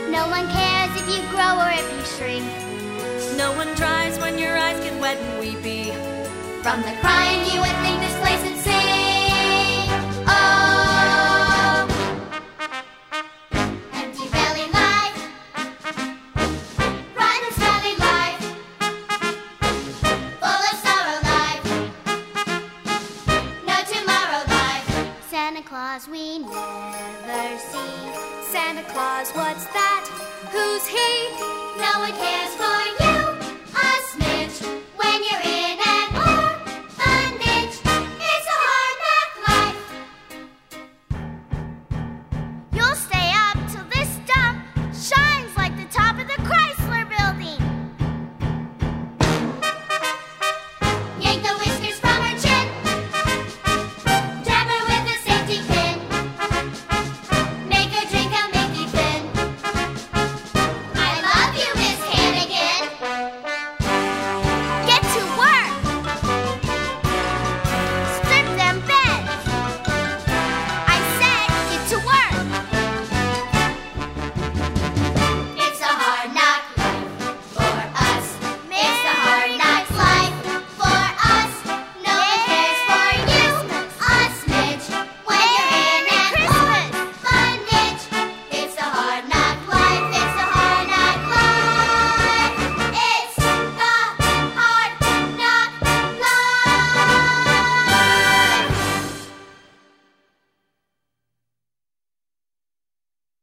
No one cares if you grow or if you shrink. No one tries when your eyes get wet and weepy. From the crying you would think this place would sing. Oh, empty belly life, rotten smelly life, full of sorrow life, no tomorrow life. Santa Claus we never see. Santa Claus, what's that? Who's he? No one cares for